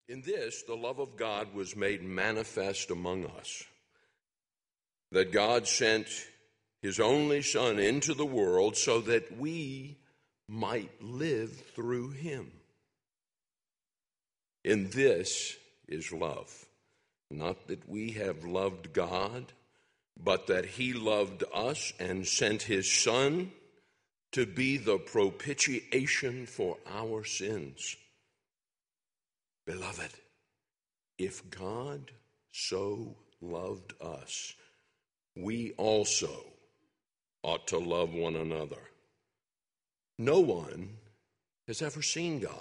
In this, the love of God was made manifest among us, that God sent his only Son into the world so that we might live through him. In this is love, not that we have loved God, but that he loved us and sent his Son to be the propitiation for our sins. Beloved, if God so loved us, we also ought to love one another. No one has ever seen God.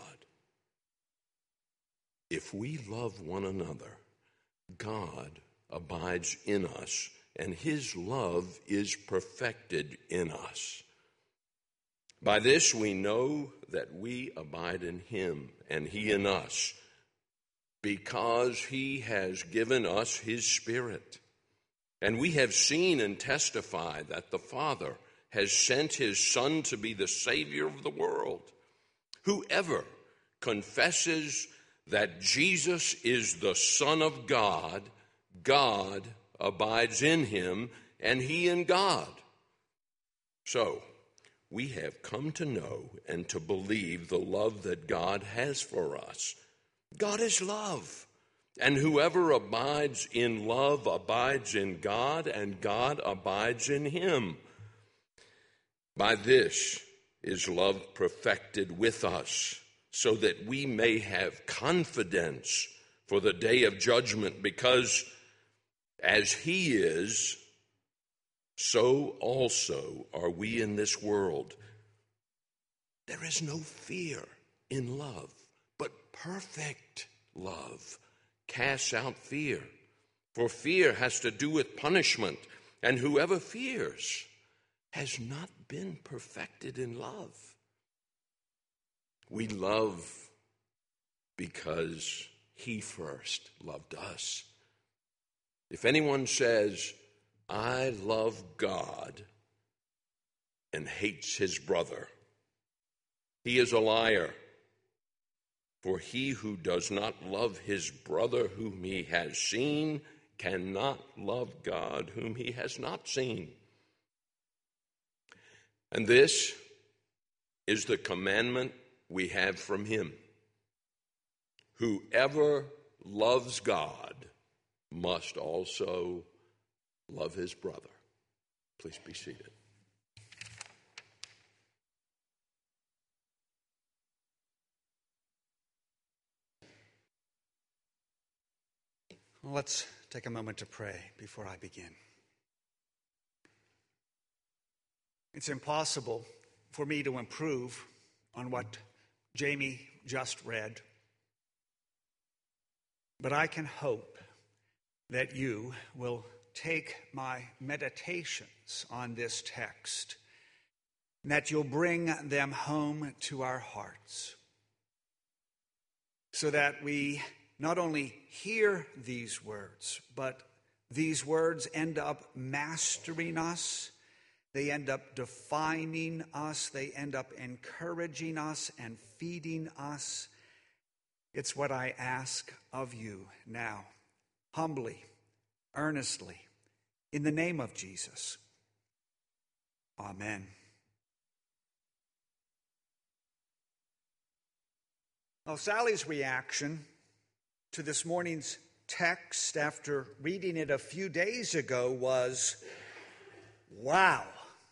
If we love one another, God abides in us, and his love is perfected in us. By this we know that we abide in him, and he in us, because he has given us his Spirit. And we have seen and testified that the Father has sent his Son to be the Savior of the world. Whoever confesses that Jesus is the Son of God, God abides in him, and he in God. So, we have come to know and to believe the love that God has for us. God is love, and whoever abides in love abides in God, and God abides in him. By this is love perfected with us, so that we may have confidence for the day of judgment, because as he is, so also are we in this world. There is no fear in love, but perfect love casts out fear. For fear has to do with punishment, and whoever fears has not been perfected in love. We love because he first loved us. If anyone says, I love God, and hates his brother, he is a liar. For he who does not love his brother whom he has seen cannot love God whom he has not seen. And this is the commandment we have from him. Whoever loves God must also love his brother. Please be seated. Let's take a moment to pray before I begin. It's impossible for me to improve on what Jamie just read, but I can hope that you will take my meditations on this text, and that you'll bring them home to our hearts, so that we not only hear these words, but these words end up mastering us. They end up defining us. They end up encouraging us and feeding us. It's what I ask of you now, humbly, earnestly, in the name of Jesus. Amen. Well, Sally's reaction to this morning's text after reading it a few days ago was, wow.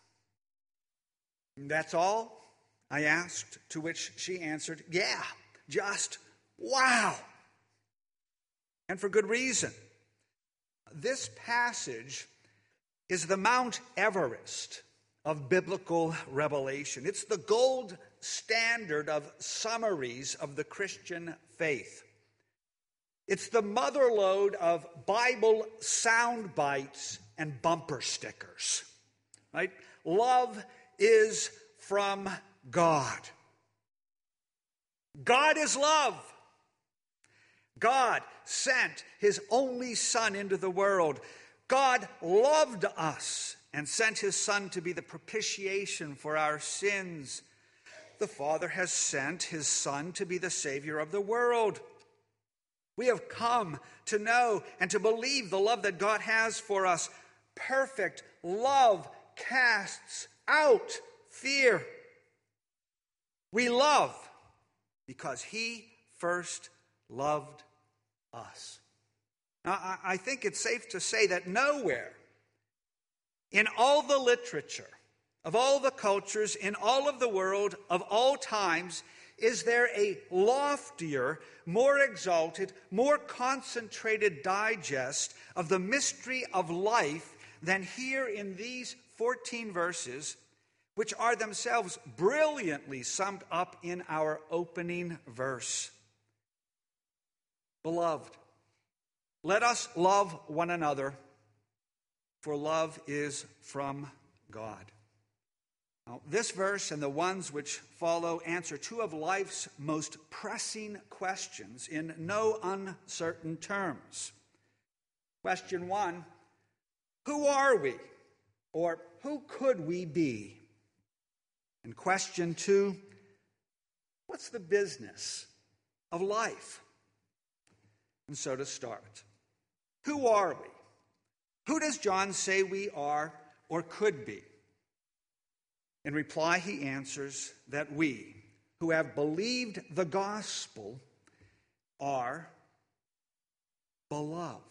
That's all? I asked, to which she answered, yeah, just wow. And for good reason. This passage is the Mount Everest of biblical revelation. It's the gold standard of summaries of the Christian faith. It's the motherlode of Bible sound bites and bumper stickers, right? Love is from God. God is love. God sent his only Son into the world. God loved us and sent his Son to be the propitiation for our sins. The Father has sent his Son to be the Savior of the world. We have come to know and to believe the love that God has for us. Perfect love casts out fear. We love because he first loved us. Now, I think it's safe to say that nowhere in all the literature, of all the cultures, in all of the world, of all times, is there a loftier, more exalted, more concentrated digest of the mystery of life than here in these 14 verses, which are themselves brilliantly summed up in our opening verse. Beloved, let us love one another, for love is from God. Now, this verse and the ones which follow answer two of life's most pressing questions in no uncertain terms. Question 1, who are we? Or who could we be? And question 2, what's the business of life? And so to start, who are we? Who does John say we are or could be? In reply, he answers that we, who have believed the gospel, are beloved.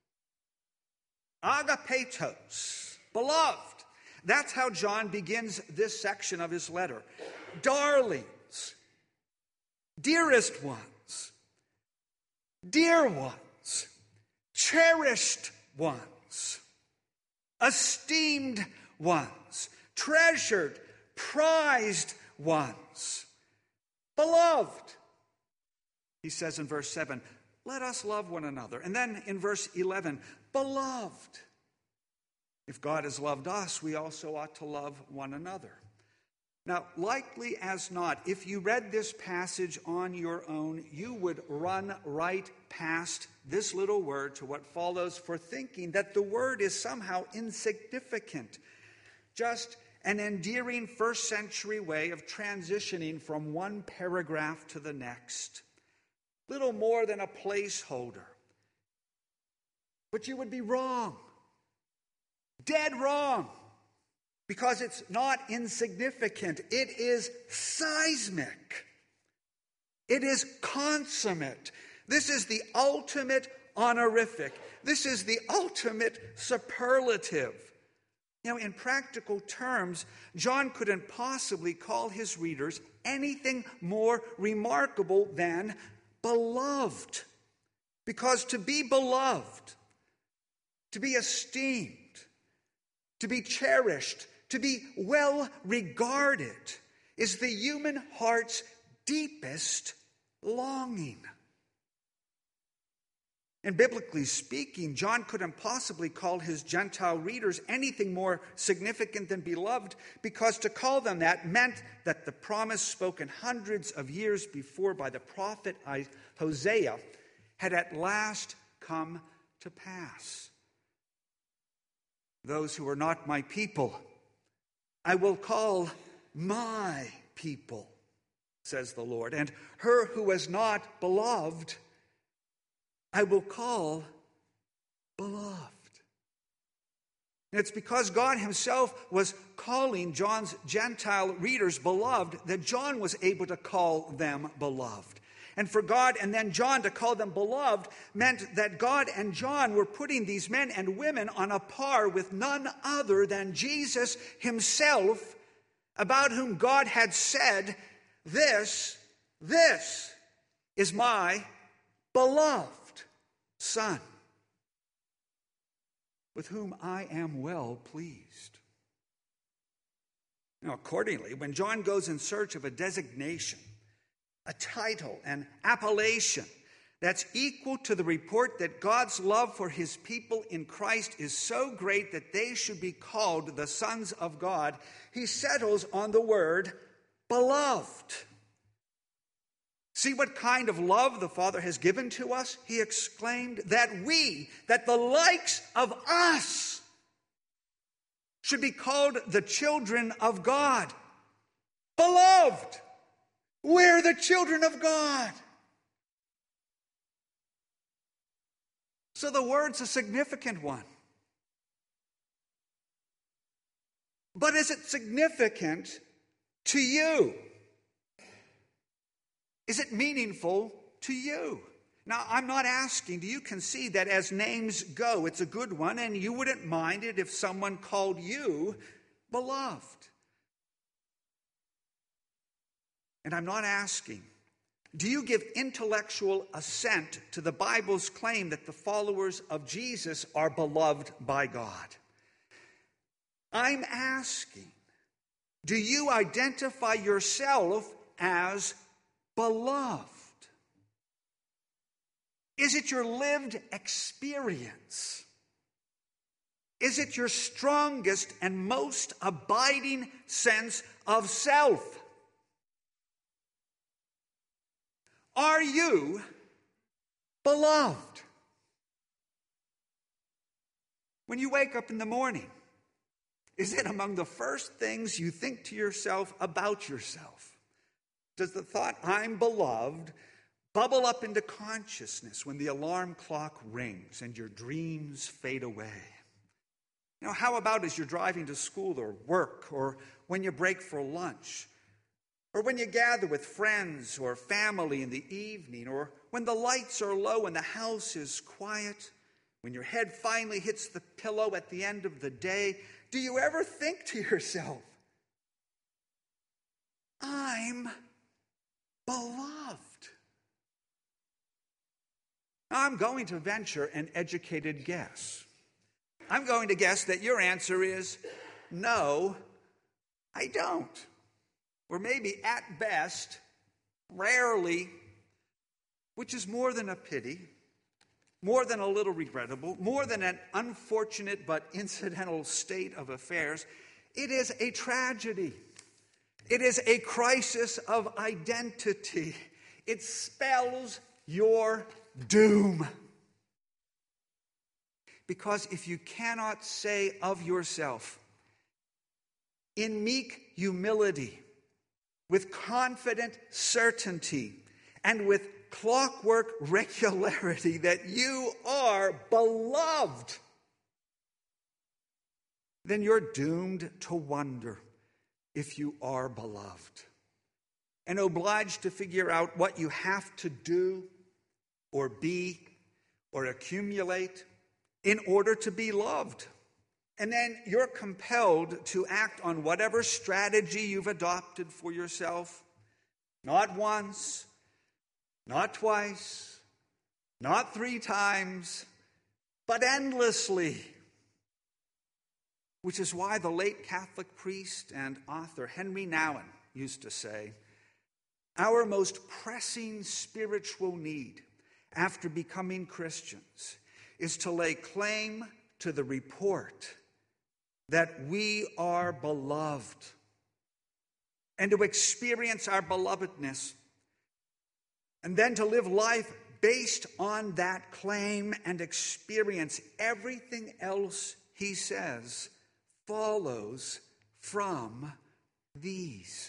Agapetos, beloved. That's how John begins this section of his letter. Darlings, dearest ones, dear ones, cherished ones, esteemed ones, treasured, prized ones, beloved. He says in verse 7, let us love one another. And then in verse 11, beloved. If God has loved us, we also ought to love one another. Now, likely as not, if you read this passage on your own, you would run right past this little word to what follows for thinking that the word is somehow insignificant. Just an endearing first century way of transitioning from one paragraph to the next. Little more than a placeholder. But you would be wrong. Dead wrong. Because it's not insignificant. It is seismic. It is consummate. This is the ultimate honorific. This is the ultimate superlative. You know, in practical terms, John couldn't possibly call his readers anything more remarkable than beloved. Because to be beloved, to be esteemed, to be cherished, to be well regarded is the human heart's deepest longing. And biblically speaking, John couldn't possibly call his Gentile readers anything more significant than beloved, because to call them that meant that the promise spoken hundreds of years before by the prophet Hosea had at last come to pass. Those who are not my people, I will call my people, says the Lord. And her who is not beloved, I will call beloved. And it's because God himself was calling John's Gentile readers beloved that John was able to call them beloved. And for God and then John to call them beloved meant that God and John were putting these men and women on a par with none other than Jesus himself, about whom God had said, this is my beloved Son, with whom I am well pleased. Now, accordingly, when John goes in search of a designation, a title, an appellation that's equal to the report that God's love for his people in Christ is so great that they should be called the sons of God, he settles on the word beloved. See what kind of love the Father has given to us? He exclaimed that the likes of us should be called the children of God. Beloved, we're the children of God. So the word's a significant one. But is it significant to you? Is it meaningful to you? Now, I'm not asking, do you concede that as names go, it's a good one, and you wouldn't mind it if someone called you beloved? And I'm not asking, do you give intellectual assent to the Bible's claim that the followers of Jesus are beloved by God? I'm asking, do you identify yourself as beloved? Is it your lived experience? Is it your strongest and most abiding sense of self? Are you beloved? When you wake up in the morning, is it among the first things you think to yourself about yourself? Does the thought, I'm beloved, bubble up into consciousness when the alarm clock rings and your dreams fade away? Now, how about as you're driving to school or work, or when you break for lunch, or when you gather with friends or family in the evening, or when the lights are low and the house is quiet, when your head finally hits the pillow at the end of the day? Do you ever think to yourself, I'm beloved? I'm going to venture an educated guess. I'm going to guess that your answer is, no, I don't. Or maybe at best, rarely, which is more than a pity, more than a little regrettable, more than an unfortunate but incidental state of affairs. It is a tragedy. It is a crisis of identity. It spells your doom. Because if you cannot say of yourself, in meek humility, with confident certainty, and with clockwork regularity, that you are beloved, then you're doomed to wonder if you are beloved, and obliged to figure out what you have to do or be or accumulate in order to be loved. And then you're compelled to act on whatever strategy you've adopted for yourself. Not once, not twice, not 3 times, but endlessly. Which is why the late Catholic priest and author Henry Nouwen used to say, our most pressing spiritual need after becoming Christians is to lay claim to the report that we are beloved, and to experience our belovedness, and then to live life based on that claim and experience. Everything else, he says, follows from these.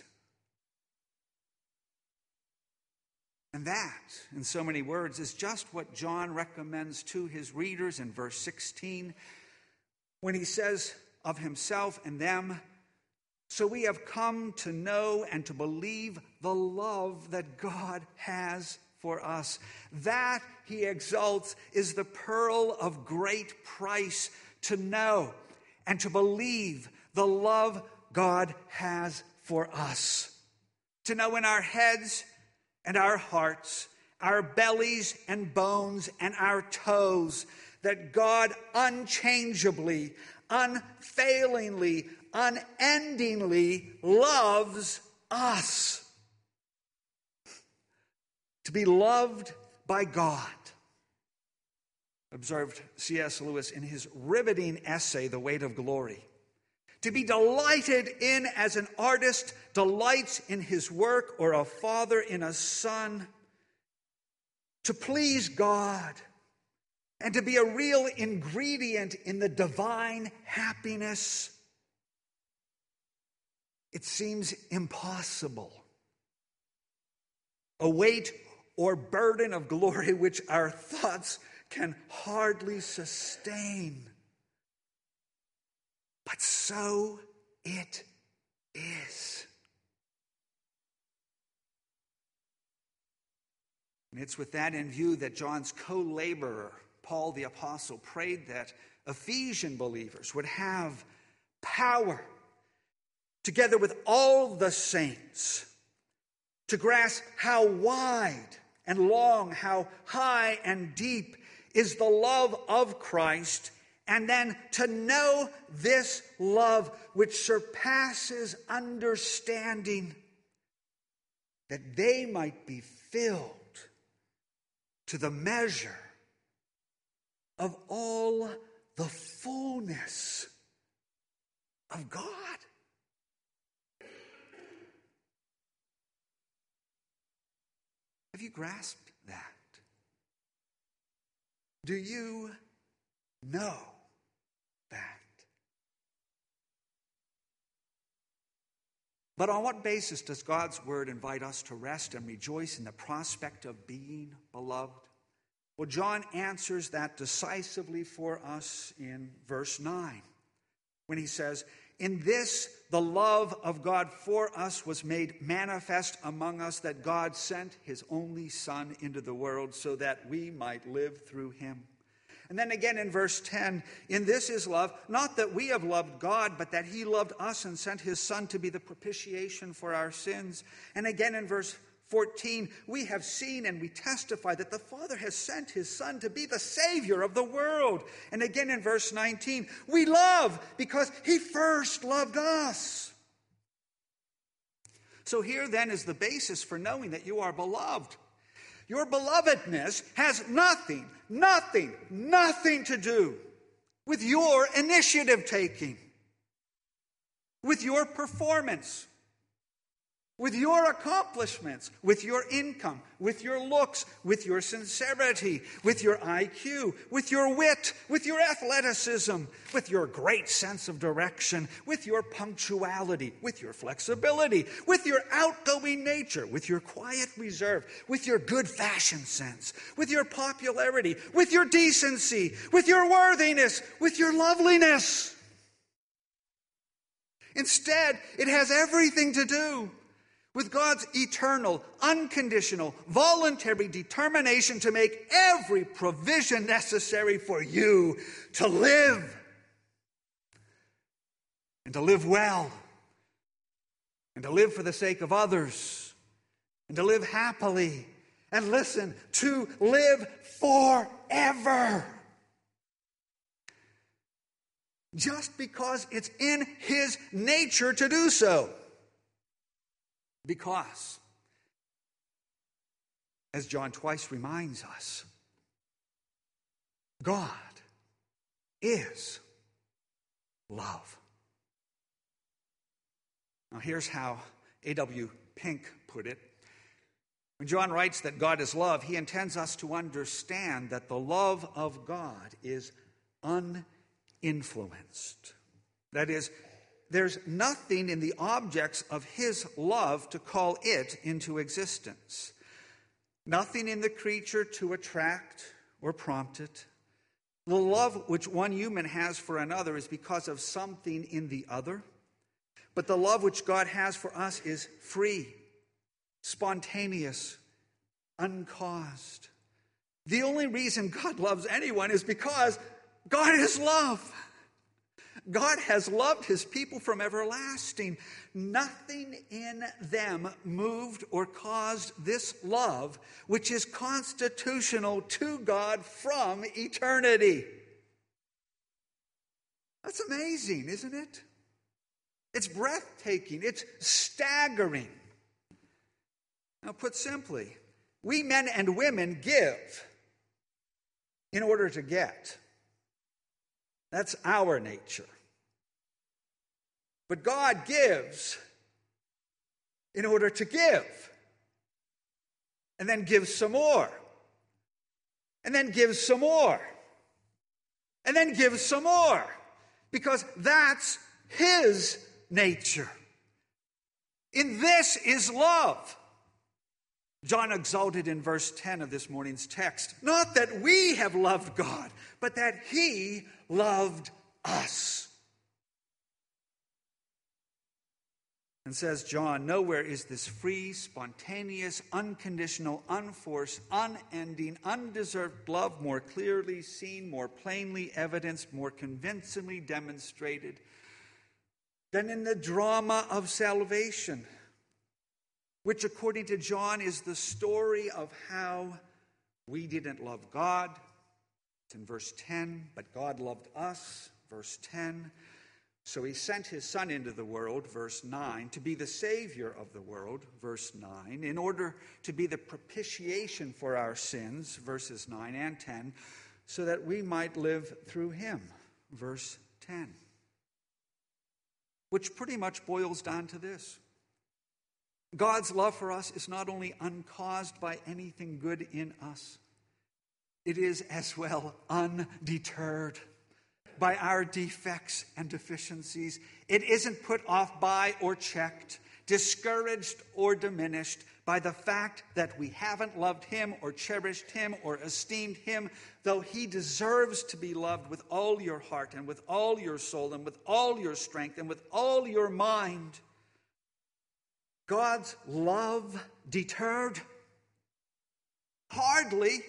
And that, in so many words, is just what John recommends to his readers in verse 16, when he says of himself and them, so we have come to know and to believe the love that God has for us. That, he exalts, is the pearl of great price, to know and to believe the love God has for us. To know in our heads and our hearts, our bellies and bones and our toes, that God unchangeably, unfailingly, unendingly loves us. To be loved by God, observed C.S. Lewis in his riveting essay, The Weight of Glory. To be delighted in as an artist delights in his work, or a father in a son. To please God and to be a real ingredient in the divine happiness. It seems impossible. A weight or burden of glory which our thoughts can hardly sustain. But so it is. And it's with that in view that John's co-laborer, Paul the Apostle, prayed that Ephesian believers would have power, together with all the saints, to grasp how wide and long, how high and deep is the love of Christ, and then to know this love which surpasses understanding, that they might be filled to the measure of all the fullness of God. Have you grasped that? Do you know that? But on what basis does God's word invite us to rest and rejoice in the prospect of being beloved? Well, John answers that decisively for us in verse 9, when he says, "In this the love of God for us was made manifest among us, that God sent his only Son into the world so that we might live through him." And then again in verse 10, "In this is love, not that we have loved God, but that he loved us and sent his Son to be the propitiation for our sins." And again in verse 14, "We have seen and we testify that the Father has sent his Son to be the Savior of the world." And again in verse 19, "We love because he first loved us." So here then is the basis for knowing that you are beloved. Your belovedness has nothing to do with your initiative taking, with your performance, with your accomplishments, with your income, with your looks, with your sincerity, with your IQ, with your wit, with your athleticism, with your great sense of direction, with your punctuality, with your flexibility, with your outgoing nature, with your quiet reserve, with your good fashion sense, with your popularity, with your decency, with your worthiness, with your loveliness. Instead, it has everything to do with God's eternal, unconditional, voluntary determination to make every provision necessary for you to live. And to live well. And to live for the sake of others. And to live happily. And listen, to live forever. Just because it's in his nature to do so. Because, as John twice reminds us, God is love. Now here's how A.W. Pink put it. When John writes that God is love, he intends us to understand that the love of God is uninfluenced. That is, there's nothing in the objects of his love to call it into existence. Nothing in the creature to attract or prompt it. The love which one human has for another is because of something in the other. But the love which God has for us is free, spontaneous, uncaused. The only reason God loves anyone is because God is love. God has loved his people from everlasting. Nothing in them moved or caused this love, which is constitutional to God from eternity. That's amazing, isn't it? It's breathtaking. It's staggering. Now, put simply, we men and women give in order to get. That's our nature. But God gives in order to give. And then gives some more. And then gives some more. And then gives some more. Because that's his nature. In this is love. John exalted in verse 10 of this morning's text, not that we have loved God, but that he loved us. And says John, nowhere is this free, spontaneous, unconditional, unforced, unending, undeserved love more clearly seen, more plainly evidenced, more convincingly demonstrated than in the drama of salvation, which according to John is the story of how we didn't love God. It's in verse 10, but God loved us, verse 10. So he sent his Son into the world, verse 9, to be the Savior of the world, verse 9, in order to be the propitiation for our sins, verses 9 and 10, so that we might live through him, verse 10. Which pretty much boils down to this. God's love for us is not only uncaused by anything good in us, it is as well undeterred by our defects and deficiencies. It isn't put off by or checked, discouraged or diminished by the fact that we haven't loved him or cherished him or esteemed him, though he deserves to be loved with all your heart and with all your soul and with all your strength and with all your mind. God's love deterred? Hardly.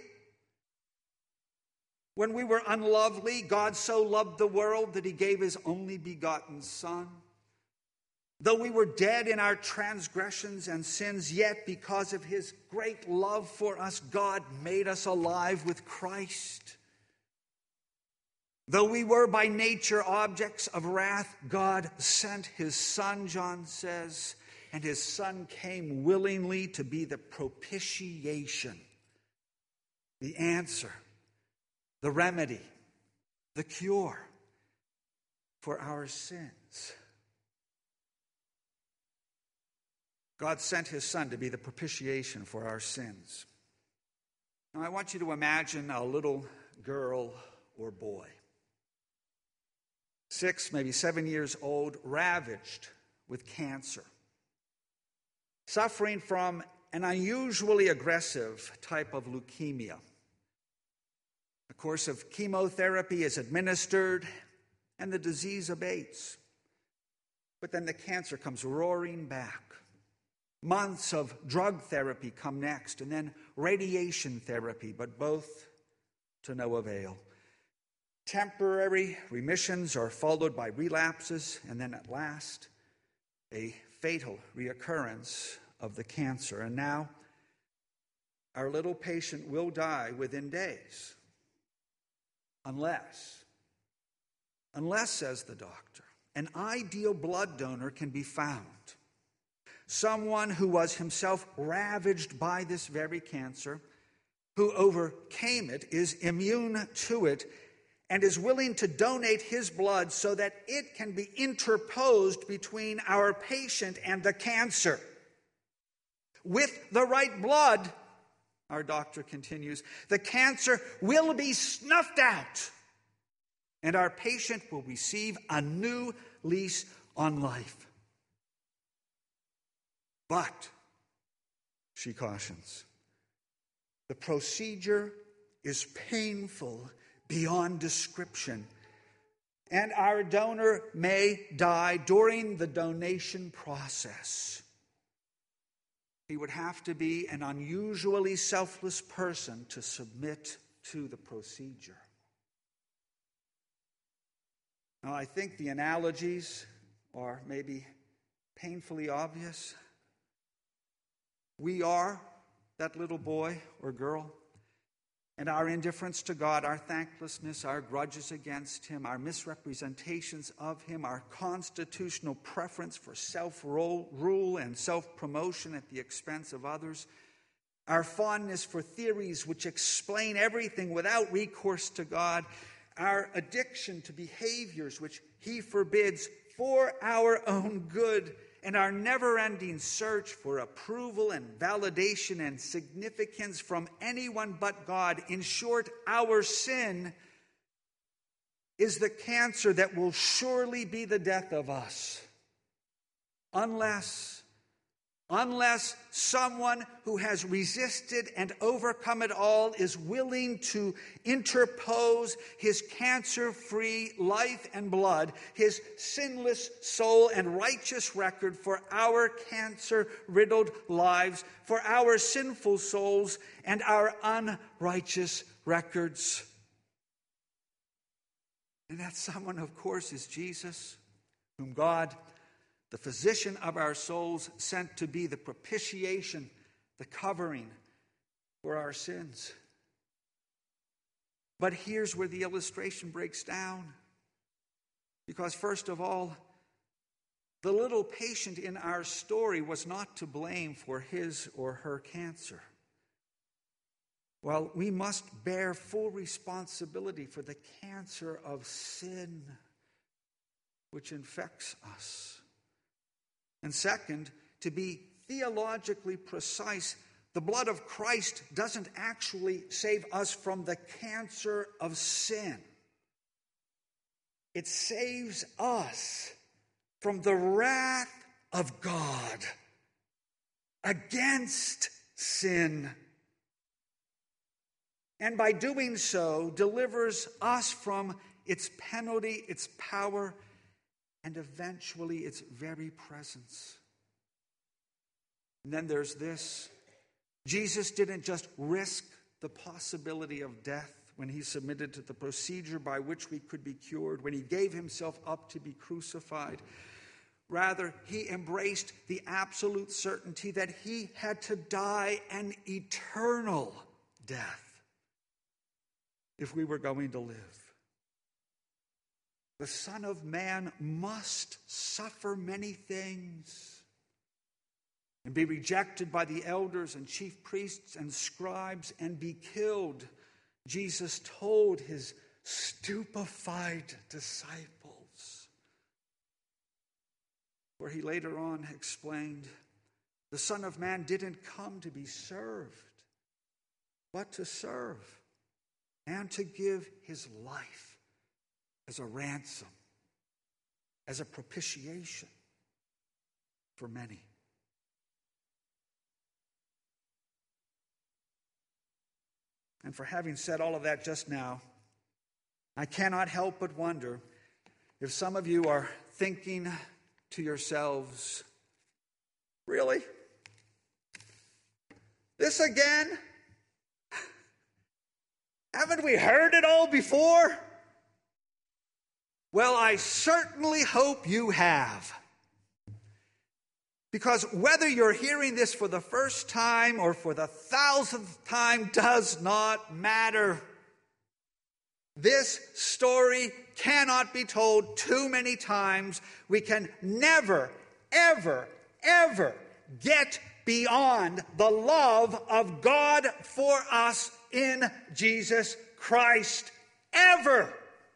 When we were unlovely, God so loved the world that he gave his only begotten Son. Though we were dead in our transgressions and sins, yet because of his great love for us, God made us alive with Christ. Though we were by nature objects of wrath, God sent his Son, John says, and his Son came willingly to be the propitiation, the answer, the remedy, the cure for our sins. God sent his Son to be the propitiation for our sins. Now I want you to imagine a little girl or boy, 6, maybe 7 years old, ravaged with cancer, suffering from an unusually aggressive type of leukemia. A course of chemotherapy is administered and the disease abates. But then the cancer comes roaring back. Months of drug therapy come next, and then radiation therapy, but both to no avail. Temporary remissions are followed by relapses, and then at last, a fatal reoccurrence of the cancer. And now, our little patient will die within days. Unless, says the doctor, an ideal blood donor can be found. Someone who was himself ravaged by this very cancer, who overcame it, is immune to it, and is willing to donate his blood so that it can be interposed between our patient and the cancer. With the right blood, our doctor continues, the cancer will be snuffed out, and our patient will receive a new lease on life. But, she cautions, the procedure is painful beyond description, and our donor may die during the donation process. He would have to be an unusually selfless person to submit to the procedure. Now, I think the analogies are maybe painfully obvious. We are that little boy or girl, and our indifference to God, our thanklessness, our grudges against him, our misrepresentations of him, our constitutional preference for self-rule and self-promotion at the expense of others, our fondness for theories which explain everything without recourse to God, our addiction to behaviors which he forbids for our own good, and our never-ending search for approval and validation and significance from anyone but God. In short, our sin is the cancer that will surely be the death of us, unless unless someone who has resisted and overcome it all is willing to interpose his cancer-free life and blood, his sinless soul and righteous record for our cancer-riddled lives, for our sinful souls and our unrighteous records. And that someone, of course, is Jesus, whom God, the physician of our souls, sent to be the propitiation, the covering for our sins. But here's where the illustration breaks down. Because first of all, the little patient in our story was not to blame for his or her cancer. Well, we must bear full responsibility for the cancer of sin which infects us. And second, to be theologically precise, the blood of Christ doesn't actually save us from the cancer of sin. It saves us from the wrath of God against sin. And by doing so, delivers us from its penalty, its power, and eventually its very presence. And then there's this. Jesus didn't just risk the possibility of death when he submitted to the procedure by which we could be cured, when he gave himself up to be crucified. Rather, he embraced the absolute certainty that he had to die an eternal death if we were going to live. The Son of Man must suffer many things and be rejected by the elders and chief priests and scribes and be killed, Jesus told his stupefied disciples. Where he later on explained, the Son of Man didn't come to be served, but to serve and to give his life as a ransom, as a propitiation for many. And for having said all of that just now, I cannot help but wonder if some of you are thinking to yourselves, really? This again? Haven't we heard it all before? Well, I certainly hope you have. Because whether you're hearing this for the first time or for the 1,000th time does not matter. This story cannot be told too many times. We can never, ever, ever get beyond the love of God for us in Jesus Christ. Ever.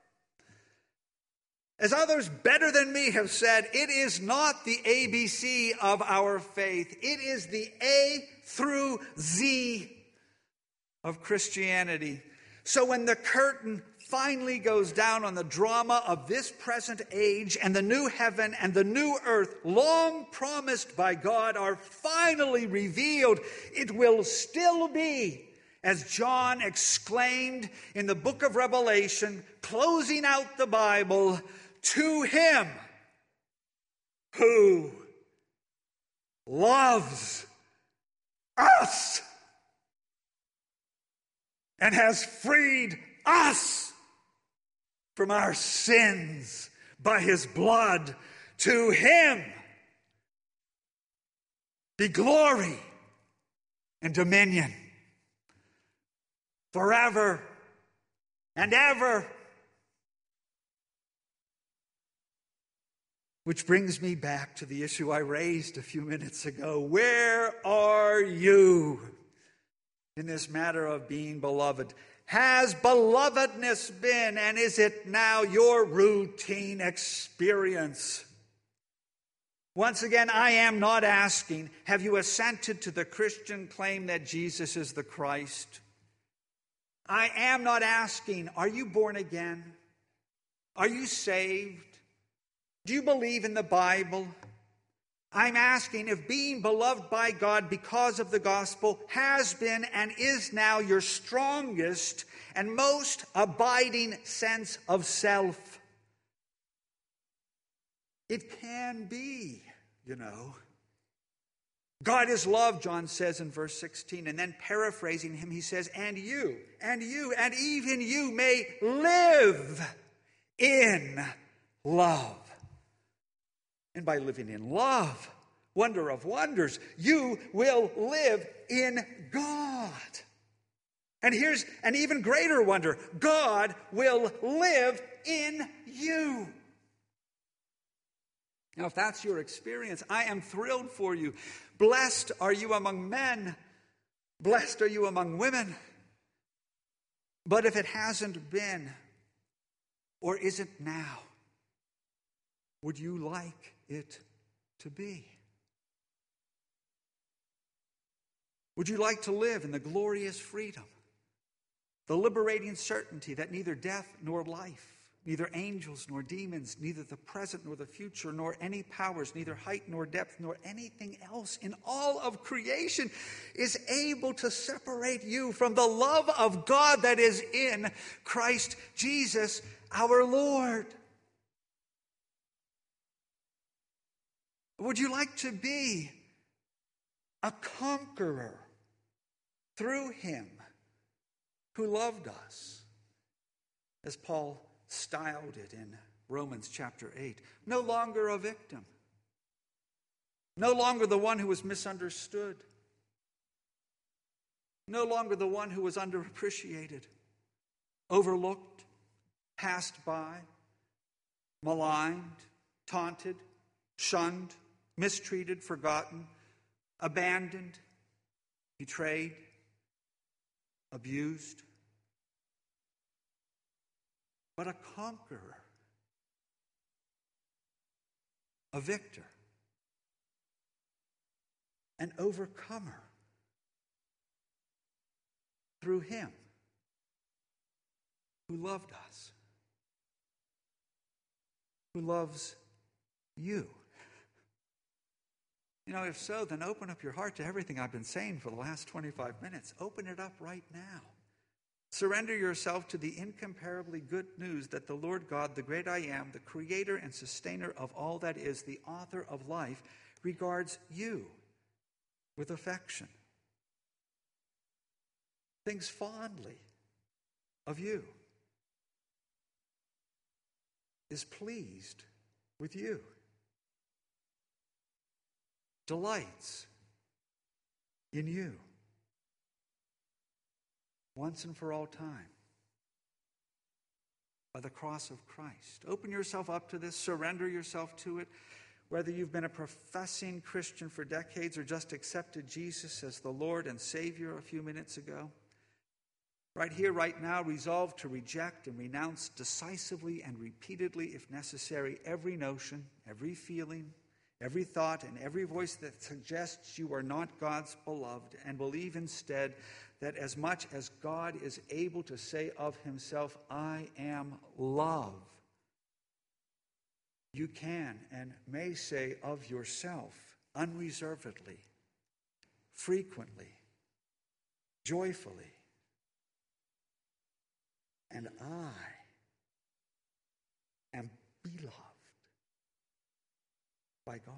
As others better than me have said, it is not the ABC of our faith. It is the A through Z of Christianity. So when the curtain finally goes down on the drama of this present age and the new heaven and the new earth, long promised by God, are finally revealed, it will still be, as John exclaimed in the book of Revelation, closing out the Bible, to him who loves us and has freed us from our sins by his blood, to him be glory and dominion forever and ever. Which brings me back to the issue I raised a few minutes ago. Where are you in this matter of being beloved? Has belovedness been, and is it now, your routine experience? Once again, I am not asking, have you assented to the Christian claim that Jesus is the Christ? I am not asking, are you born again? Are you saved? Do you believe in the Bible? I'm asking if being beloved by God because of the gospel has been and is now your strongest and most abiding sense of self. It can be, you know. God is love, John says in verse 16. And then paraphrasing him, he says, and you, and even you may live in love. And by living in love, wonder of wonders, you will live in God. And here's an even greater wonder. God will live in you. Now, if that's your experience, I am thrilled for you. Blessed are you among men. Blessed are you among women. But if it hasn't been, or isn't now, would you like it to be? Would you like to live in the glorious freedom, the liberating certainty that neither death nor life, neither angels nor demons, neither the present nor the future, nor any powers, neither height nor depth, nor anything else in all of creation is able to separate you from the love of God that is in Christ Jesus our Lord? Would you like to be a conqueror through him who loved us, as Paul styled it in Romans chapter 8? No longer a victim. No longer the one who was misunderstood. No longer the one who was underappreciated, overlooked, passed by, maligned, taunted, shunned, mistreated, forgotten, abandoned, betrayed, abused, but a conqueror, a victor, an overcomer through him who loved us, who loves you. You know, if so, then open up your heart to everything I've been saying for the last 25 minutes. Open it up right now. Surrender yourself to the incomparably good news that the Lord God, the great I am, the creator and sustainer of all that is, the author of life, regards you with affection, thinks fondly of you, is pleased with you, delights in you, once and for all time, by the cross of Christ. Open yourself up to this. Surrender yourself to it. Whether you've been a professing Christian for decades or just accepted Jesus as the Lord and Savior a few minutes ago, right here, right now, resolve to reject and renounce decisively and repeatedly, if necessary, every notion, every feeling, every thought, and every voice that suggests you are not God's beloved, and believe instead that as much as God is able to say of himself, I am love, you can and may say of yourself unreservedly, frequently, joyfully, and I am beloved by God.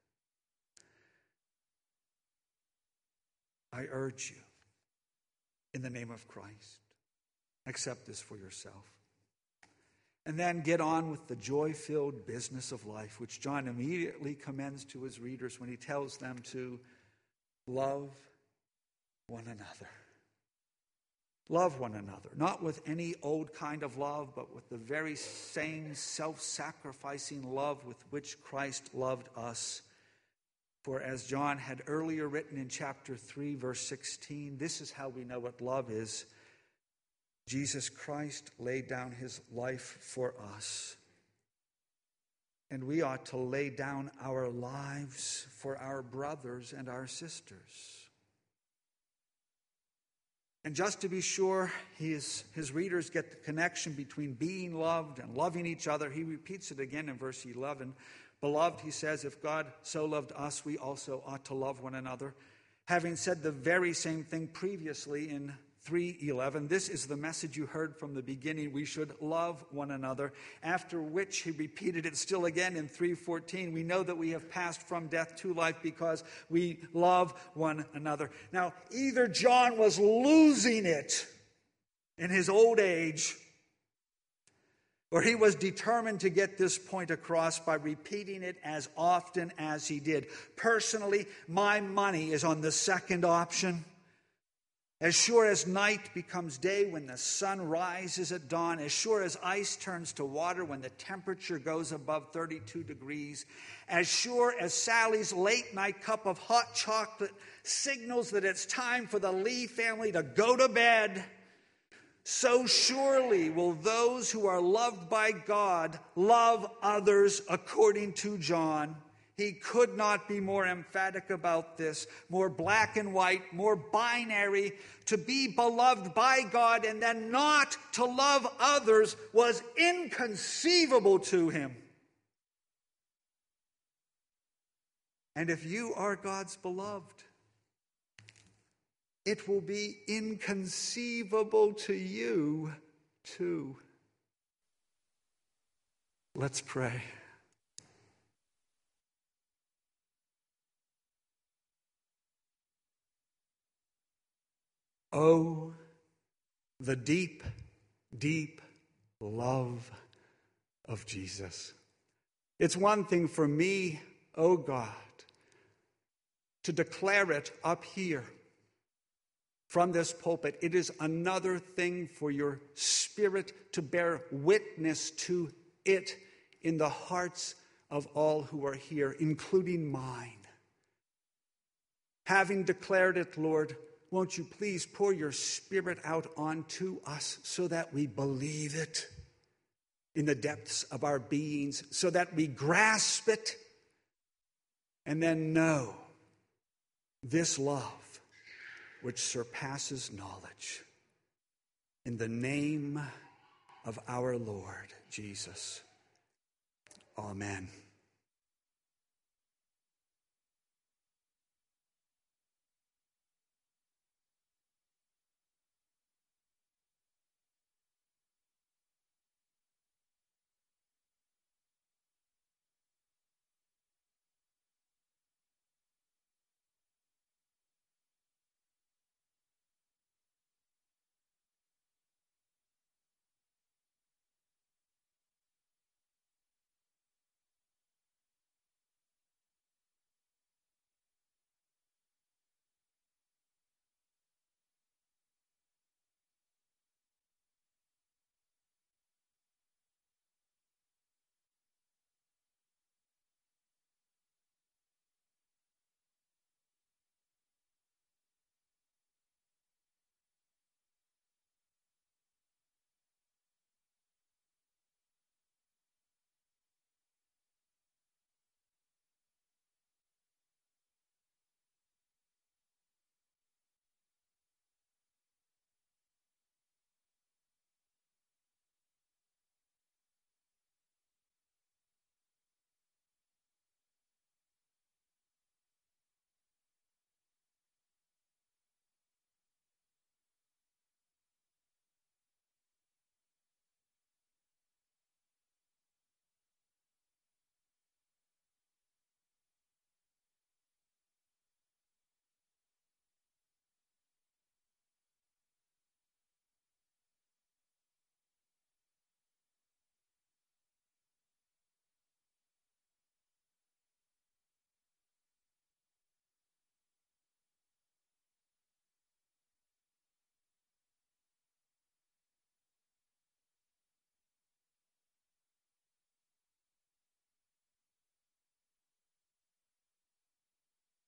I urge you, in the name of Christ, accept this for yourself. And then get on with the joy-filled business of life, which John immediately commends to his readers when he tells them to love one another. Love one another, not with any old kind of love, but with the very same self-sacrificing love with which Christ loved us. For as John had earlier written in chapter 3, verse 16, this is how we know what love is. Jesus Christ laid down his life for us. And we ought to lay down our lives for our brothers and our sisters. And just to be sure his readers get the connection between being loved and loving each other, he repeats it again in verse 11. Beloved, he says, if God so loved us, we also ought to love one another. Having said the very same thing previously in 3:11, this is the message you heard from the beginning. We should love one another. After which he repeated it still again in 3:14. We know that we have passed from death to life because we love one another. Now, either John was losing it in his old age, or he was determined to get this point across by repeating it as often as he did. Personally, my money is on the second option. As sure as night becomes day when the sun rises at dawn, as sure as ice turns to water when the temperature goes above 32 degrees, as sure as Sally's late night cup of hot chocolate signals that it's time for the Lee family to go to bed, so surely will those who are loved by God love others according to John. He could not be more emphatic about this, more black and white, more binary. To be beloved by God and then not to love others was inconceivable to him. And if you are God's beloved, it will be inconceivable to you too. Let's pray. Oh, the deep, deep love of Jesus. It's one thing for me, oh God, to declare it up here from this pulpit. It is another thing for your Spirit to bear witness to it in the hearts of all who are here, including mine. Having declared it, Lord, won't you please pour your Spirit out onto us so that we believe it in the depths of our beings, so that we grasp it and then know this love which surpasses knowledge. In the name of our Lord Jesus. Amen.